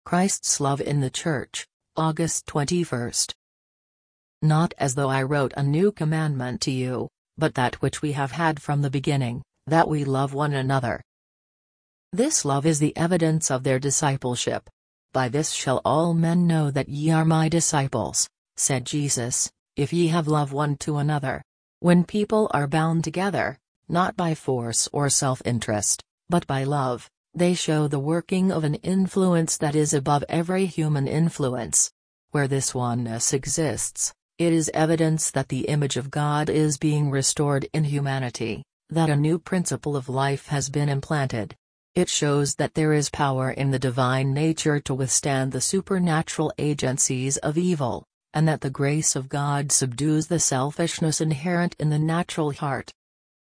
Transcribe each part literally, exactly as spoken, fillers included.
Christ's love in the Church, August twenty-first. Not as though I wrote a new commandment to you, but that which we have had from the beginning, that we love one another. This love is the evidence of their discipleship. By this shall all men know that ye are my disciples, said Jesus, if ye have love one to another. When people are bound together, not by force or self-interest, but by love, they show the working of an influence that is above every human influence. Where this oneness exists, it is evidence that the image of God is being restored in humanity, that a new principle of life has been implanted. It shows that there is power in the divine nature to withstand the supernatural agencies of evil, and that the grace of God subdues the selfishness inherent in the natural heart.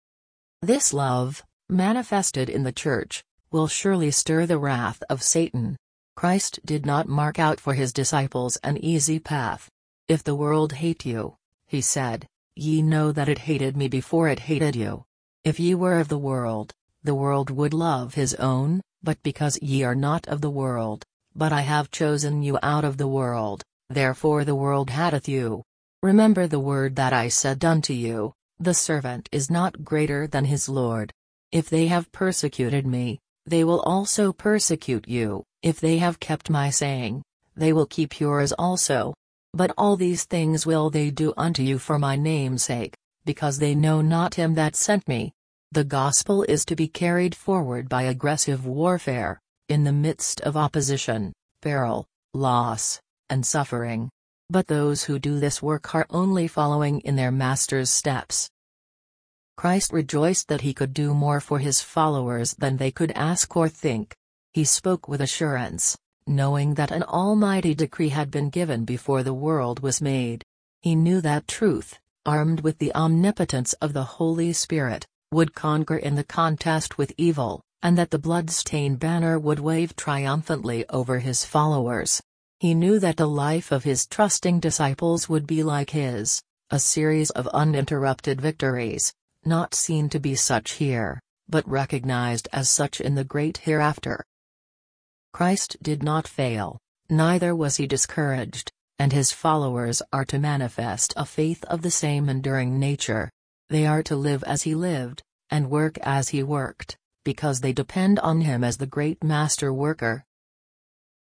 This love, manifested in the Church, will surely stir the wrath of Satan. Christ did not mark out for his disciples an easy path. If the world hate you, he said, ye know that it hated me before it hated you. If ye were of the world, the world would love his own, but because ye are not of the world, but I have chosen you out of the world, therefore the world hateth you. Remember the word that I said unto you, the servant is not greater than his Lord. If they have persecuted me, they will also persecute you. If they have kept my saying, they will keep yours also. But all these things will they do unto you for my name's sake, because they know not him that sent me. The gospel is to be carried forward by aggressive warfare, in the midst of opposition, peril, loss, and suffering. But those who do this work are only following in their Master's steps. Christ rejoiced that he could do more for his followers than they could ask or think. He spoke with assurance, knowing that an almighty decree had been given before the world was made. He knew that truth, armed with the omnipotence of the Holy Spirit, would conquer in the contest with evil, and that the blood-stained banner would wave triumphantly over his followers. He knew that the life of his trusting disciples would be like his, a series of uninterrupted victories, not seen to be such here, but recognized as such in the great hereafter. Christ did not fail, neither was he discouraged, and his followers are to manifest a faith of the same enduring nature. They are to live as he lived, and work as he worked, because they depend on him as the great master worker,